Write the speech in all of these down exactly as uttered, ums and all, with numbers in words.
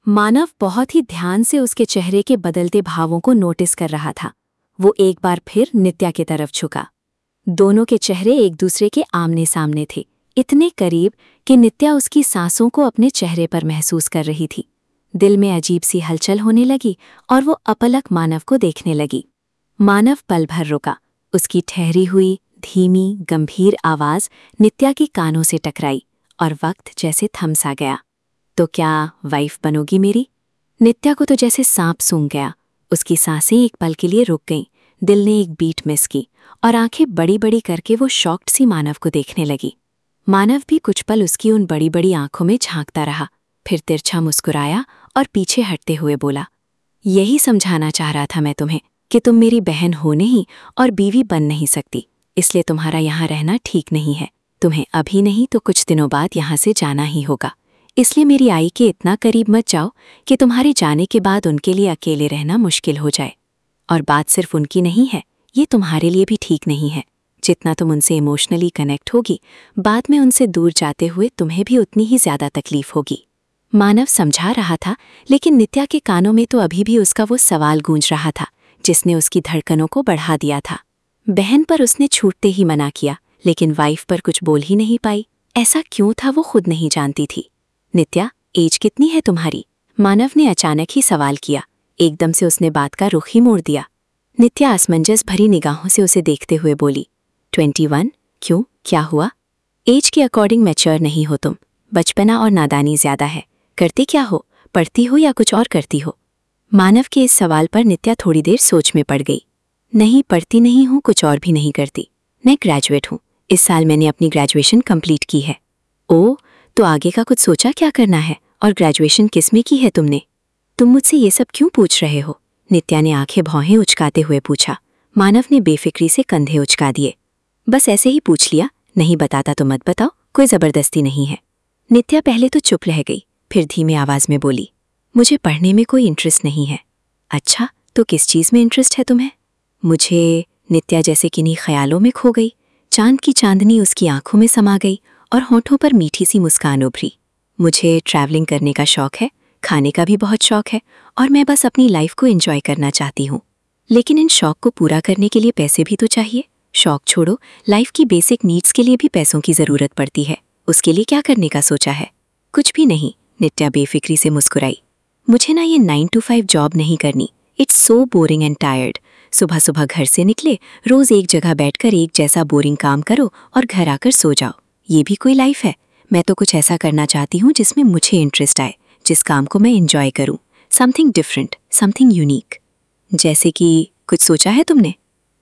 मानव बहुत ही ध्यान से उसके चेहरे के बदलते भावों को नोटिस कर रहा था। वो एक बार फिर नित्या की तरफ झुका। दोनों के चेहरे एक दूसरे के आमने सामने थे, इतने करीब कि नित्या उसकी सांसों को अपने चेहरे पर महसूस कर रही थी। दिल में अजीब सी हलचल होने लगी और वो अपलक मानव को देखने लगी। मानव पल भर रुका। उसकी ठहरी हुई धीमी गंभीर आवाज नित्या की कानों से टकराई और वक्त जैसे थम सा गया। तो क्या वाइफ बनोगी मेरी? नित्या को तो जैसे सांप सूंघ गया। उसकी सांसें एक पल के लिए रुक गईं, दिल ने एक बीट मिस की और आंखें बड़ी बड़ी करके वो शॉक्ड सी मानव को देखने लगी। मानव भी कुछ पल उसकी उन बड़ी बड़ी आंखों में झांकता रहा, फिर तिरछा मुस्कुराया और पीछे हटते हुए बोला, यही समझाना चाह रहा था मैं तुम्हें कि तुम मेरी बहन हो नहीं और बीवी बन नहीं सकती, इसलिए तुम्हारा यहाँ रहना ठीक नहीं है। तुम्हें अभी नहीं तो कुछ दिनों बाद यहाँ से जाना ही होगा, इसलिए मेरी आई के इतना करीब मत जाओ कि तुम्हारे जाने के बाद उनके लिए अकेले रहना मुश्किल हो जाए। और बात सिर्फ उनकी नहीं है, ये तुम्हारे लिए भी ठीक नहीं है। जितना तुम उनसे इमोशनली कनेक्ट होगी, बाद में उनसे दूर जाते हुए तुम्हें भी उतनी ही ज्यादा तकलीफ होगी। मानव समझा रहा था, लेकिन नित्या के कानों में तो अभी भी उसका वो सवाल गूंज रहा था जिसने उसकी धड़कनों को बढ़ा दिया था। बहन पर उसने छूटते ही मना किया, लेकिन वाइफ पर कुछ बोल ही नहीं पाई। ऐसा क्यों था वो खुद नहीं जानती थी। नित्या, एज कितनी है तुम्हारी? मानव ने अचानक ही सवाल किया। एकदम से उसने बात का रुख ही मोड़ दिया। नित्या असमंजस भरी निगाहों से उसे देखते हुए बोली, ट्वेंटी वन। क्यों, क्या हुआ? एज के अकॉर्डिंग मैच्योर नहीं हो तुम। बचपना और नादानी ज्यादा है। करती क्या हो? पढ़ती हो या कुछ और करती हो? मानव के इस सवाल पर नित्या थोड़ी देर सोच में पड़ गई। नहीं, पढ़ती नहीं हूँ, कुछ और भी नहीं करती। मैं ग्रेजुएट हूँ। इस साल मैंने अपनी ग्रेजुएशन कंप्लीट की है। ओ, तो आगे का कुछ सोचा क्या करना है? और ग्रेजुएशन किस में की है तुमने? तुम मुझसे ये सब क्यों पूछ रहे हो? नित्या ने आंखें भौहें उचकाते हुए पूछा। मानव ने बेफिक्री से कंधे उचका दिए। बस ऐसे ही पूछ लिया, नहीं बताता तो मत बताओ, कोई जबरदस्ती नहीं है। नित्या पहले तो चुप रह गई, फिर धीमी आवाज में बोली, मुझे पढ़ने में कोई इंटरेस्ट नहीं है। अच्छा, तो किस चीज में इंटरेस्ट है तुम्हें? मुझे, नित्या जैसे किन्हीं ख्यालों में खो गई। चांद की चांदनी उसकी आंखों में समा गई और होठों पर मीठी सी मुस्कान उभरी। मुझे ट्रैवलिंग करने का शौक है, खाने का भी बहुत शौक है और मैं बस अपनी लाइफ को एंजॉय करना चाहती हूँ। लेकिन इन शौक को पूरा करने के लिए पैसे भी तो चाहिए। शौक छोड़ो, लाइफ की बेसिक नीड्स के लिए भी पैसों की जरूरत पड़ती है। उसके लिए क्या करने का सोचा है? कुछ भी नहीं, नित्या बेफिक्री से मुस्कुराई। मुझे ना ये नाइन टू फाइव जॉब नहीं करनी। It's so boring and tired. सुबह सुबह घर से निकले, रोज एक जगह बैठकर एक जैसा बोरिंग काम करो और घर आकर सो जाओ। ये भी कोई लाइफ है? मैं तो कुछ ऐसा करना चाहती हूँ जिसमें मुझे इंटरेस्ट आए, जिस काम को मैं एंजॉय करूँ। Something different, something unique. जैसे कि कुछ सोचा है तुमने?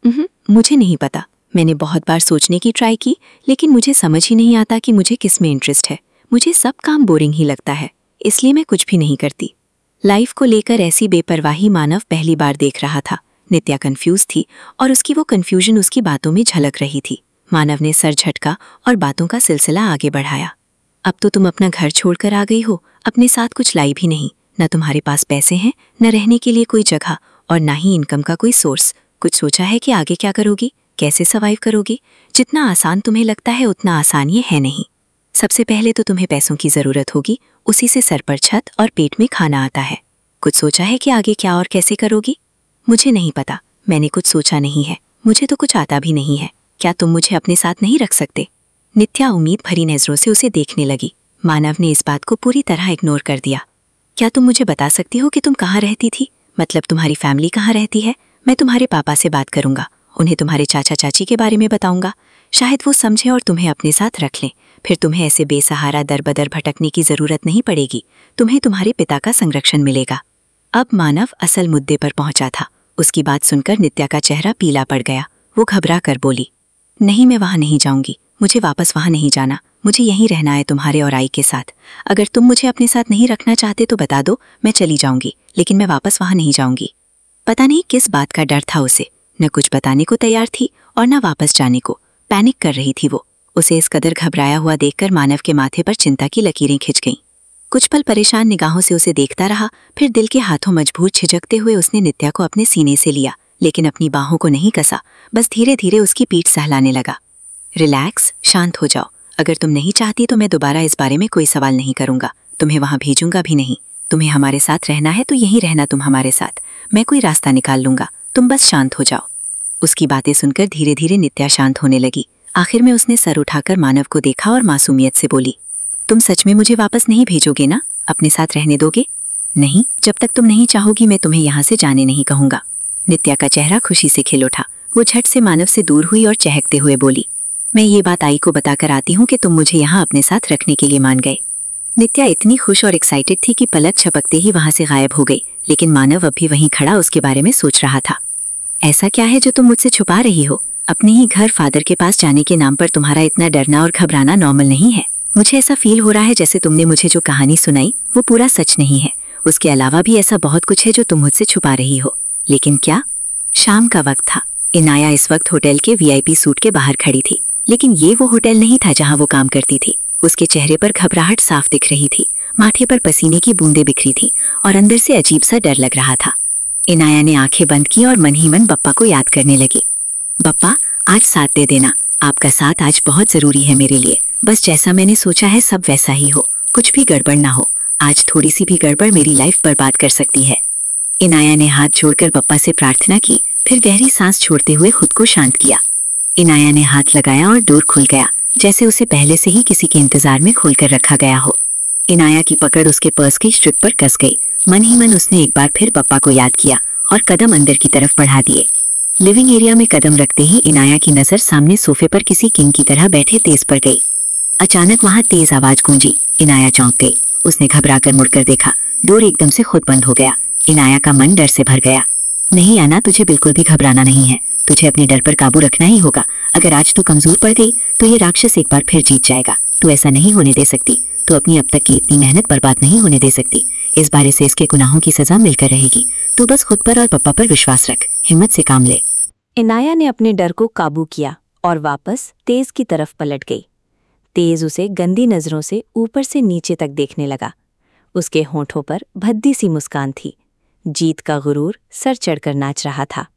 मुझे नहीं पता। मैंने बहुत बार सोचने की ट्राई की, लेकिन मुझे समझ ही नहीं आता कि मुझे किस में इंटरेस्ट है। मुझे सब काम बोरिंग ही लगता है, इसलिए मैं कुछ भी नहीं करती। लाइफ को लेकर ऐसी बेपरवाही मानव पहली बार देख रहा था। नित्या कंफ्यूज थी और उसकी वो कंफ्यूजन उसकी बातों में झलक रही थी। मानव ने सर झटका और बातों का सिलसिला आगे बढ़ाया। अब तो तुम अपना घर छोड़कर आ गई हो, अपने साथ कुछ लाई भी नहीं। न तुम्हारे पास पैसे हैं, न रहने के लिए कोई जगह और न ही इनकम का कोई सोर्स। कुछ सोचा है कि आगे क्या करोगी, कैसे सर्वाइव करोगी? जितना आसान तुम्हें लगता है उतना आसान ये है नहीं। सबसे पहले तो तुम्हें पैसों की जरूरत होगी, उसी से सर पर छत और पेट में खाना आता है। कुछ सोचा है कि आगे क्या और कैसे करोगी? मुझे नहीं पता, मैंने कुछ सोचा नहीं है। मुझे तो कुछ आता भी नहीं है। क्या तुम मुझे अपने साथ नहीं रख सकते? नित्या उम्मीद भरी नजरों से उसे देखने लगी। मानव ने इस बात को पूरी तरह इग्नोर कर दिया। क्या तुम मुझे बता सकती हो कि तुम कहाँ रहती थी? मतलब तुम्हारी फैमिली कहाँ रहती है? मैं तुम्हारे पापा से बात करूंगा, उन्हें तुम्हारे चाचा चाची के बारे में बताऊंगा। शायद वो समझे और तुम्हें अपने साथ रख लें। फिर तुम्हें ऐसे बेसहारा दर बदर भटकने की जरूरत नहीं पड़ेगी। तुम्हें तुम्हारे पिता का संरक्षण मिलेगा। अब मानव असल मुद्दे पर पहुंचा था। उसकी बात सुनकर नित्या का चेहरा पीला पड़ गया। वो घबरा कर बोली, नहीं, मैं वहां नहीं जाऊंगी। मुझे वापस वहां नहीं जाना। मुझे यहीं रहना है तुम्हारे और आई के साथ। अगर तुम मुझे अपने साथ नहीं रखना चाहते तो बता दो, मैं चली जाऊंगी, लेकिन मैं वापस वहां नहीं जाऊंगी। पता नहीं किस बात का डर था उसे। न कुछ बताने को तैयार थी और न वापस जाने को। पैनिक कर रही थी वो। उसे इस कदर घबराया हुआ देखकर मानव के माथे पर चिंता की लकीरें खिंच गईं। कुछ पल परेशान निगाहों से उसे देखता रहा, फिर दिल के हाथों मजबूर छिजकते हुए उसने नित्या को अपने सीने से लिया, लेकिन अपनी बाहों को नहीं कसा। बस धीरे धीरे उसकी पीठ सहलाने लगा। रिलैक्स, शांत हो जाओ। अगर तुम नहीं चाहती तो मैं दोबारा इस बारे में कोई सवाल नहीं करूंगा। तुम्हें वहां भेजूंगा भी नहीं। तुम्हें हमारे साथ रहना है तो यहीं रहना तुम हमारे साथ, मैं कोई रास्ता निकाल लूंगा, तुम बस शांत हो जाओ। उसकी बातें सुनकर धीरे धीरे नित्या शांत होने लगी। आखिर में उसने सर उठाकर मानव को देखा और मासूमियत से बोली, तुम सच में मुझे वापस नहीं भेजोगे ना? अपने साथ रहने दोगे? नहीं, जब तक तुम नहीं चाहोगी मैं तुम्हें यहाँ से जाने नहीं कहूंगा। नित्या का चेहरा खुशी से खिल उठा। वो झट से मानव से दूर हुई और चहकते हुए बोली, मैं ये बात आई को बताकर आती हूँ कि तुम मुझे यहाँ अपने साथ रखने के लिए मान गए। नित्या इतनी खुश और एक्साइटेड थी कि पलक झपकते ही वहां से गायब हो गई, लेकिन मानव अब भी वहीं खड़ा उसके बारे में सोच रहा था। ऐसा क्या है जो तुम मुझसे छुपा रही हो? अपने ही घर फादर के पास जाने के नाम पर तुम्हारा इतना डरना और घबराना नॉर्मल नहीं है। मुझे ऐसा फील हो रहा है जैसे तुमने मुझे जो कहानी सुनाई वो पूरा सच नहीं है। उसके अलावा भी ऐसा बहुत कुछ है जो तुम मुझसे छुपा रही हो। लेकिन क्या? शाम का वक्त था। इनाया इस वक्त होटल के वीआईपी सूट के बाहर खड़ी थी, लेकिन ये वो होटल नहीं था जहां वो काम करती थी। उसके चेहरे पर घबराहट साफ दिख रही थी, माथे पर पसीने की बूंदें बिखरी थी और अंदर से अजीब सा डर लग रहा था। इनाया ने आंखें बंद की और मन ही मन बप्पा को याद करने लगी। बप्पा, आज साथ दे देना, आपका साथ आज बहुत जरूरी है मेरे लिए। बस जैसा मैंने सोचा है सब वैसा ही हो, कुछ भी गड़बड़ ना हो। आज थोड़ी सी भी गड़बड़ मेरी लाइफ बर्बाद कर सकती है। इनाया ने हाथ जोड़कर बप्पा से प्रार्थना की, फिर गहरी सांस छोड़ते हुए खुद को शांत किया। इनाया ने हाथ लगाया और डोर खुल गया, जैसे उसे पहले से ही किसी के इंतजार में खोलकर रखा गया हो। इनाया की पकड़ उसके पर्स की स्ट्रिप पर कस गई। मन ही मन उसने एक बार फिर बप्पा को याद किया और कदम अंदर की तरफ बढ़ा दिए। लिविंग एरिया में कदम रखते ही इनाया की नजर सामने सोफे पर किसी किंग की तरह बैठे तेज पर गई। अचानक वहां तेज आवाज गूंजी। इनाया चौंक गई। उसने घबराकर मुड़कर देखा। डोर एकदम से खुद बंद हो गया। इनाया का मन डर से भर गया। नहीं आना, तुझे बिल्कुल भी घबराना नहीं है। तुझे अपने डर पर काबू रखना ही होगा। अगर आज तू कमजोर पड़ गई तो ये राक्षस एक बार फिर जीत जाएगा। तू ऐसा नहीं होने दे सकती। तू अपनी अब तक की इतनी मेहनत बर्बाद नहीं होने दे सकती। इस बार से इसके गुनाहों की सजा मिलकर रहेगी। तू बस खुद पर और पप्पा पर विश्वास रख, हिम्मत से काम ले। इनाया ने अपने डर को काबू किया और वापस तेज की तरफ पलट गई। तेज उसे गंदी नजरों से ऊपर से नीचे तक देखने लगा। उसके होंठों पर भद्दी सी मुस्कान थी। जीत का गुरूर सर चढ़कर नाच रहा था।